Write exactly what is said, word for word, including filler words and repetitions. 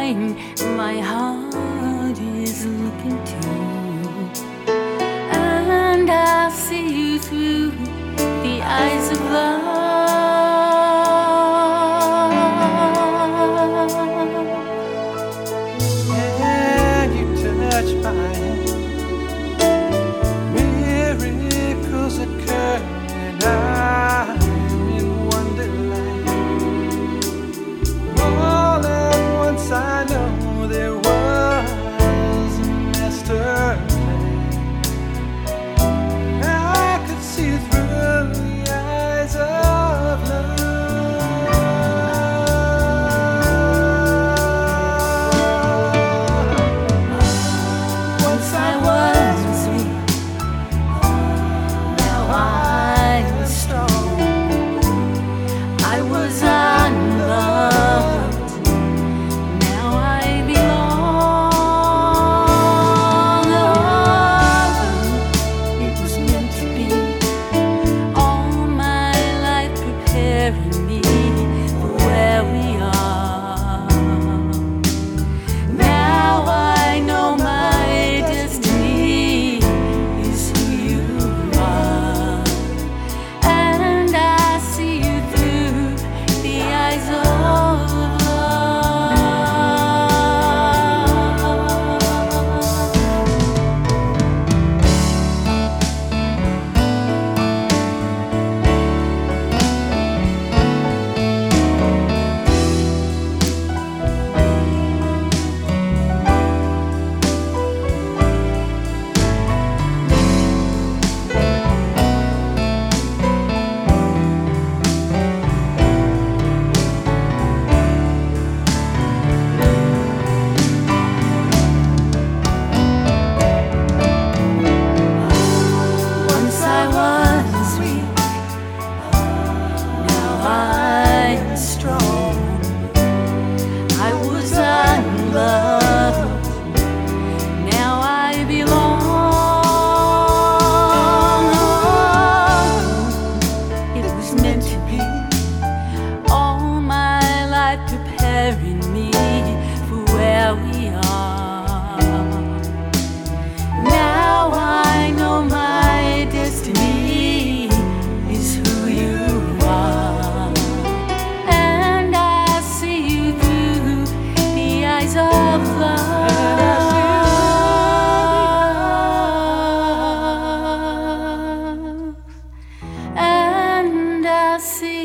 mine, my heart is looking too, and I see you through the eyes of love. And you touch my hand, miracles occur, and I'm in wonderland. All at once I know there was a master plan. I could see through the eyes of love. Once I was weak, now I'm strong. I was unloved, now I belong. Oh, it was meant to be, all my life preparing me for where we are. Now I know my destiny is who you are, and I see you through the eyes of love. Once I was weak, now I'm strong. I was unloved, now I belong. It was meant to be, all my life preparing me for where we are. Now I know my destiny is who you are, and I see you through the eyes of love, and I see